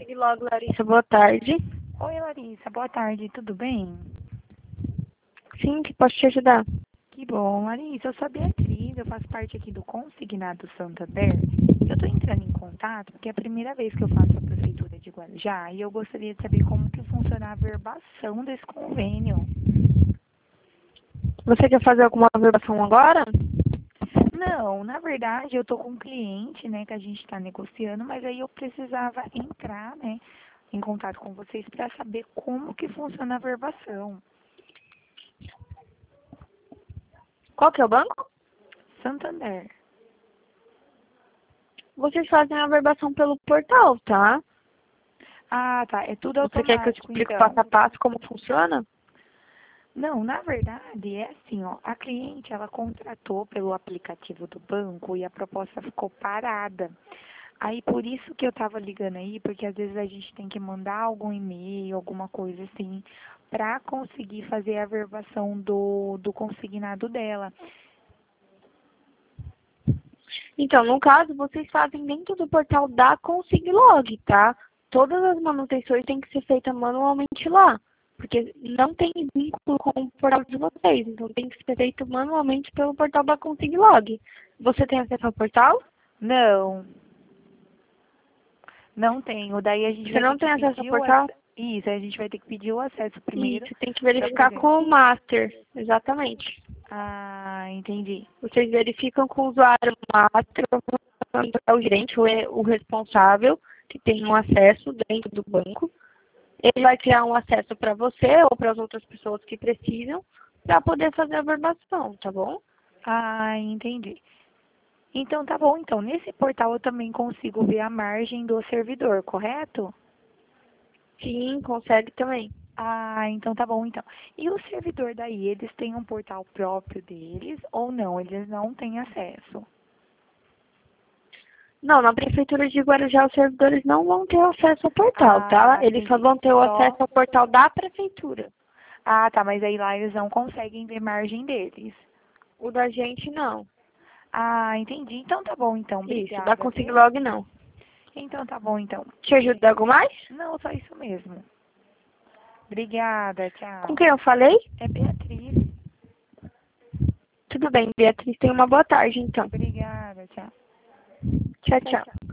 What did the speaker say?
Consiglog, Larissa, boa tarde. Oi, Larissa, boa tarde, tudo bem? Sim, que posso te ajudar? Que bom, Larissa, eu sou a Beatriz, eu faço parte aqui do Consignado Santander. Eu estou entrando em contato porque é a primeira vez que eu faço a Prefeitura de Guarujá e eu gostaria de saber como que funciona a verbação desse convênio. Você quer fazer alguma observação agora? Não, na verdade eu estou com um cliente, né, que a gente está negociando, mas aí eu precisava entrar, né, em contato com vocês para saber como que funciona a verbação. Qual que é o banco? Santander. Vocês fazem a averbação pelo portal, tá? Ah, tá, é tudo Você quer que eu te automático explique então. passo a passo como funciona? Não, na verdade é assim, ó, a cliente ela contratou pelo aplicativo do banco e a proposta ficou parada. Aí por isso que eu tava ligando aí, porque às vezes a gente tem que mandar algum e-mail, alguma coisa assim, para conseguir fazer a verbação do consignado dela. Então, no caso, vocês fazem dentro do portal da Consiglog, tá? Todas as manutenções têm que ser feitas manualmente lá, porque não tem vínculo com o portal de vocês, então tem que ser feito manualmente pelo portal da Consiglog. Você tem acesso ao portal? Não, não tenho. Daí a gente Você vai ter não que tem acesso ao pedir o portal? acesso. Isso, a gente vai ter que pedir o acesso primeiro Isso, tem que para verificar poder. com o master, exatamente. Ah, entendi. Vocês verificam com o usuário master, o gerente, o responsável, que tem um acesso dentro do banco. Ele vai criar um acesso para você ou para as outras pessoas que precisam, para poder fazer a verbação, tá bom? Ah, entendi. Então tá bom, então nesse portal eu também consigo ver a margem do servidor, correto? Sim, consegue também. Ah, então tá bom então. E o servidor daí, eles têm um portal próprio deles ou não? Eles não têm acesso? Não, na Prefeitura de Guarujá os servidores não vão ter acesso ao portal, tá? Ah, Eles só entendi. vão ter o acesso Só. ao portal da Prefeitura. Ah, tá, mas aí lá eles não conseguem ver margem deles. O da gente não. Ah, entendi. Então tá bom então. Isso, da Obrigada, viu? Consiglog não. Então tá bom então. Te ajuda algo mais? Não, só isso mesmo. Obrigada, Com tchau. quem eu falei? É Beatriz. Tudo bem, Beatriz. Tenha uma boa tarde, então. Obrigada, tchau. Tchau, Tchau, tchau. tchau.